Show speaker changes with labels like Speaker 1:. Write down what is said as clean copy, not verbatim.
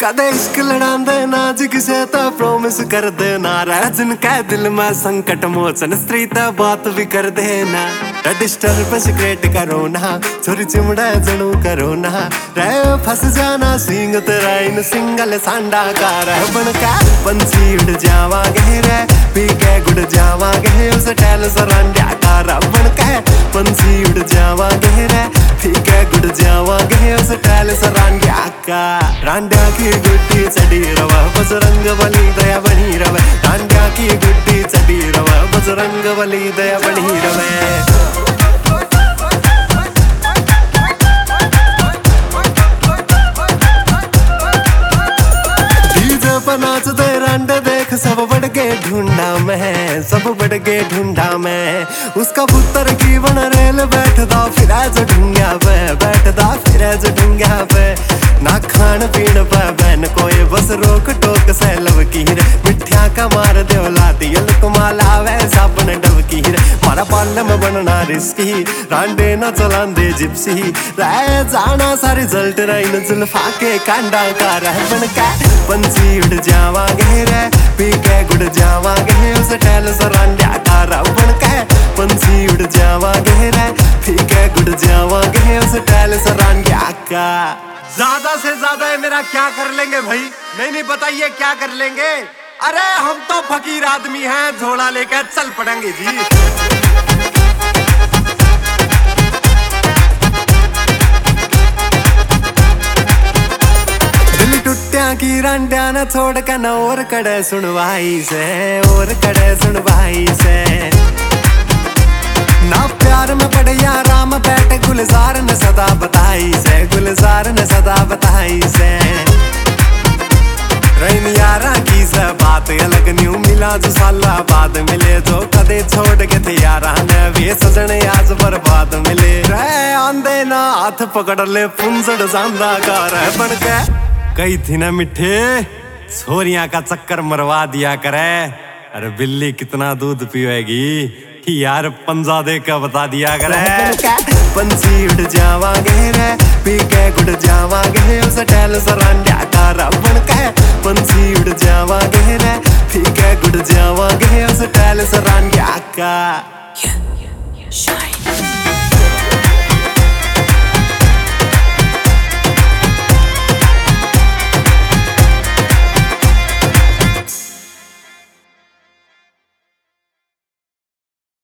Speaker 1: कदे इश्क लड़ांदे ना जी किसे तो प्रॉमिस कर देना राजन कह दिल में संकट मोचन स्त्री तो बात भी कर देना डिस्टर्बेंस क्रिएट करो ना चोरी चिमड़ा जणू करो ना रे फंस जाना सिंग तेरा इन सिंगल सांडा का रह बनका पंछी उड़ जावांगे रे पी के गुड़ जावांगे उस टैल सरांड्या का रबन का पंछी उड़ जावांगे रे पी के गुड़ जावांगे उस टैल सरांड्या का रांड्या की गुड्डी चढ़ी रवा बजरंग बली दया बनी रवे रांड्या की गुड्डी चढ़ी रवा बजरंग बली दया बनी रवे नाच दे रंड देख सब बढ़ के ढूंढा मैं सब बढ़ के ढूंढा मैं उसका पुत्र की बन रेल बैठदा फिर ढूंढिया पे बैठदा फिर ढूंढिया पे ना खान पीन पे बहन कोई बस रोक टोक से लवकीर मिठ्या का मार देवला दियल कमाला वैसा बन डबकीर मारा पाल में बनना रिस्की रांडे न चलांदे जिप्सी रह जाना सा रिजल्ट रही जुल्फा के कांडा का रह बन का पंछी उड़ जावांगे रे पी के गुड़ जावांगे उस टैल सरांड्या का रबन का पंछी उड़ जावांगे रे पी के गुड़ जावांगे उस टैल सरांड्या का ज्यादा से ज्यादा है मेरा क्या कर लेंगे भाई नहीं बताइए क्या कर लेंगे अरे हम तो फकीर आदमी हैं झोला लेकर चल पड़ेंगे जी की रंड्या न छोड़ के न और कड़े सुनवाई से और कड़े सुनवाई से ना प्यार में पड़े या राम बैठे गुलजार ने सदा बताई से गुलजार ने सदा बताई से रैन यारा की से बात अलग न्यू मिला जो साला बाद मिले जो कदे छोड़ के थे यारा ने वे सजने आज बर्बाद मिले रे आंदे ना हाथ पकड़ ले पुंजड़ जानदा का रह बन के कही थी ना मिठे छोरियां का चक्कर मरवा दिया करे अरे बिल्ली कितना दूध पीएगी यार पंजा दे के बता दिया करे पंछी उड़ जावांगे रे पी के गुड़ जावांगे उस टैल सरांड्या का रबन का पंछी उड़ जावांगे रे पी के गुड़ जावांगे उस टैल सरांड्या का